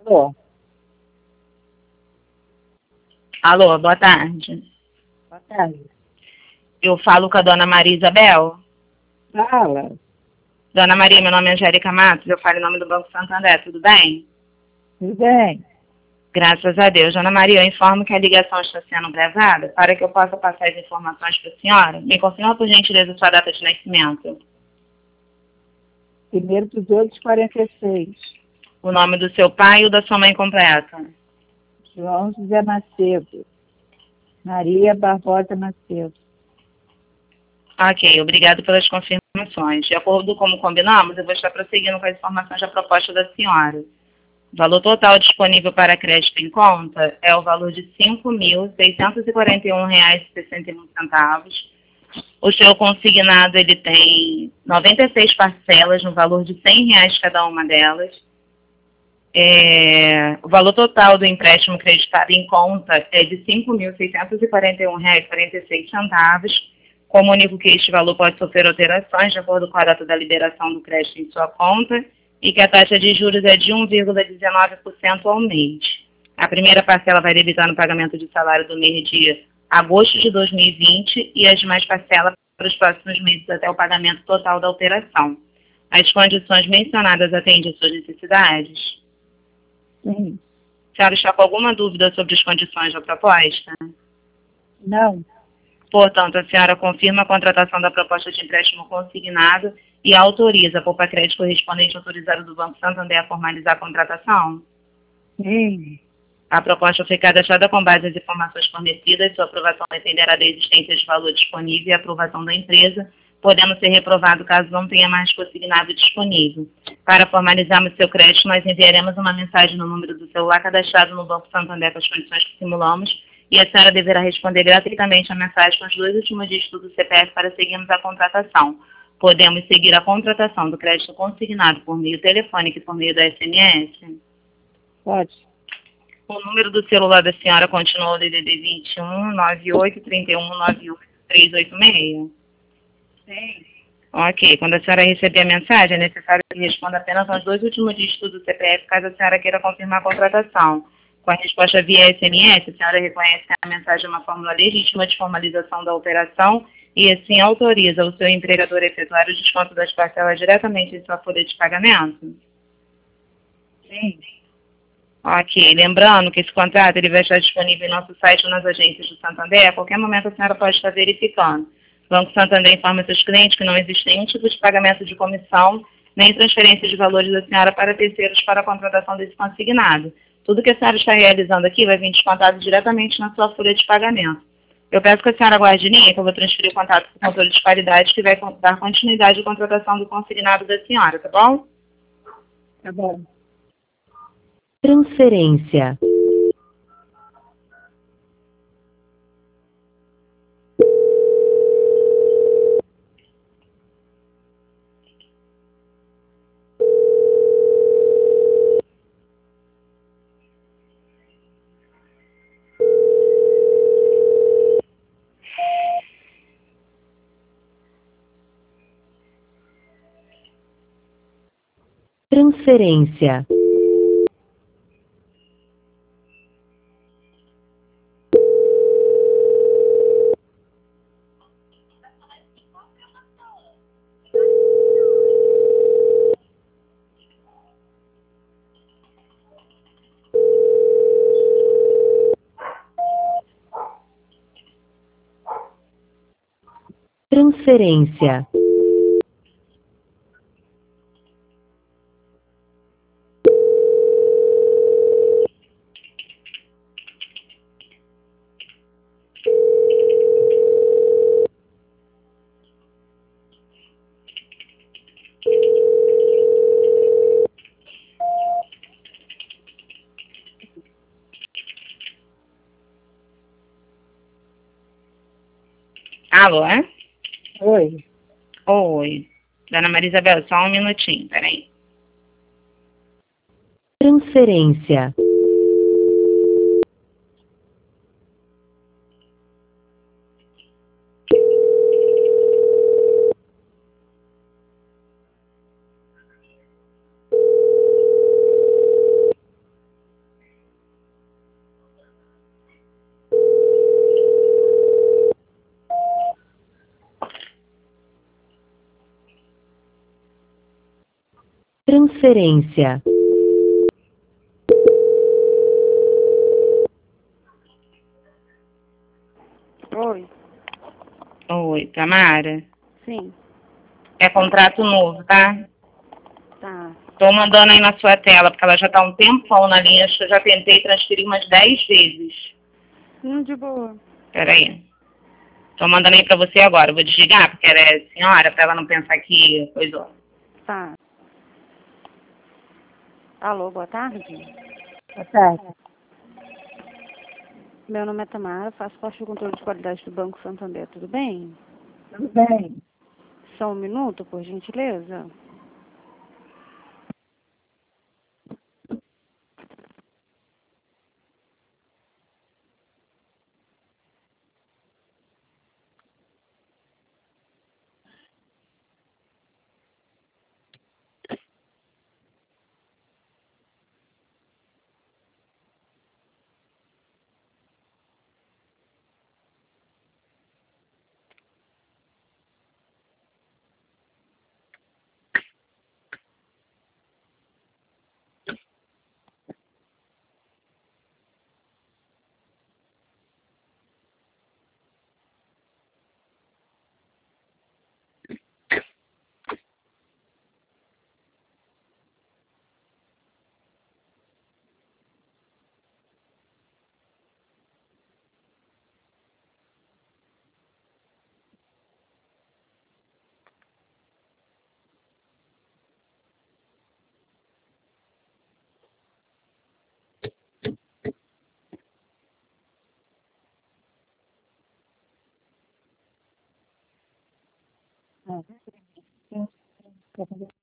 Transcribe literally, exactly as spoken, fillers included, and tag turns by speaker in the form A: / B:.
A: Alô?
B: Alô, boa tarde.
A: Boa tarde.
B: Eu falo com a dona Maria Isabel.
A: Fala.
B: Dona Maria, meu nome é Angélica Matos, eu falo em nome do Banco Santander, tudo bem?
A: Tudo bem?
B: Graças a Deus. Dona Maria, eu informo que a ligação está sendo gravada para que eu possa passar as informações para a senhora. Me confirma, por gentileza, sua data de nascimento.
A: Primeiro dos outros, quarenta e seis.
B: O nome do seu pai e o da sua mãe completa.
A: João José Macedo. Maria Barbosa Macedo.
B: Ok, obrigado pelas confirmações. De acordo com como combinamos, eu vou estar prosseguindo com as informações da proposta da senhora. O valor total disponível para crédito em conta é o valor de cinco mil seiscentos e quarenta e um reais e sessenta e um centavos. O seu consignado ele tem noventa e seis parcelas no valor de cem reais cada uma delas. É, o valor total do empréstimo creditado em conta é de cinco mil seiscentos e quarenta e um reais e quarenta e seis centavos. Comunico que este valor pode sofrer alterações de acordo com a data da liberação do crédito em sua conta e que a taxa de juros é de um vírgula dezenove por cento ao mês. A primeira parcela vai debitar no pagamento de salário do mês de agosto de dois mil e vinte e as demais parcelas para os próximos meses até o pagamento total da alteração. As condições mencionadas atendem às suas necessidades?
A: Sim.
B: A senhora está com alguma dúvida sobre as condições da proposta?
A: Não.
B: Portanto, a senhora confirma a contratação da proposta de empréstimo consignado e autoriza a Poupa Crédito correspondente autorizado do Banco Santander a formalizar a contratação?
A: Sim.
B: A proposta foi cadastrada com base nas informações fornecidas. Sua aprovação dependerá da existência de valor disponível e aprovação da empresa, podendo ser reprovado caso não tenha mais consignado disponível. Para formalizarmos seu crédito, nós enviaremos uma mensagem no número do celular cadastrado no Banco Santander com as condições que simulamos, e a senhora deverá responder gratuitamente a mensagem com os dois últimos dígitos do C P F para seguirmos a contratação. Podemos seguir a contratação do crédito consignado por meio telefônico e por meio da S M S?
A: Pode.
B: O número do celular da senhora continua o D D D vinte e um, nove oito, trinta e um, nove oito, três oito seis?
A: Sim.
B: Ok. Quando a senhora receber a mensagem, é necessário que responda apenas aos dois últimos dígitos do C P F, caso a senhora queira confirmar a contratação. Com a resposta via S M S, a senhora reconhece que a mensagem é uma fórmula legítima de formalização da operação e, assim, autoriza o seu empregador a efetuar o desconto das parcelas diretamente em sua folha de pagamento?
A: Sim.
B: Ok. Lembrando que esse contrato ele vai estar disponível em nosso site ou nas agências do Santander. A qualquer momento a senhora pode estar verificando. O Banco Santander informa seus clientes que não existe nenhum tipo de pagamento de comissão nem transferência de valores da senhora para terceiros para a contratação desse consignado. Tudo que a senhora está realizando aqui vai vir descontado diretamente na sua folha de pagamento. Eu peço que a senhora guarde linha, que eu vou transferir o contato para o controle de qualidade, que vai dar continuidade à contratação do consignado da senhora, tá bom?
A: Tá bom.
C: Transferência. Transferência. Transferência.
B: Alô, é?
A: Oi.
B: Oi. Dona Maria Isabel, só um minutinho, peraí.
C: Transferência. Transferência.
D: Oi,
B: Oi, Tamara.
D: sim,
B: É contrato novo, tá?
D: tá.
B: Tô mandando aí na sua tela, porque ela já tá um tempão na linha. Acho que eu já tentei transferir umas dez vezes.
D: Hum, de boa.
B: Peraí. Tô mandando aí pra você agora. Eu vou desligar, porque ela é senhora, pra ela não pensar que coisou.
D: Tá. Alô, boa tarde.
A: Boa tarde.
D: Meu nome é Tamara, faço parte do controle de qualidade do Banco Santander, tudo bem?
A: Tudo bem?
D: Só um minuto, por gentileza.
A: Ah, sim. Quer fazer?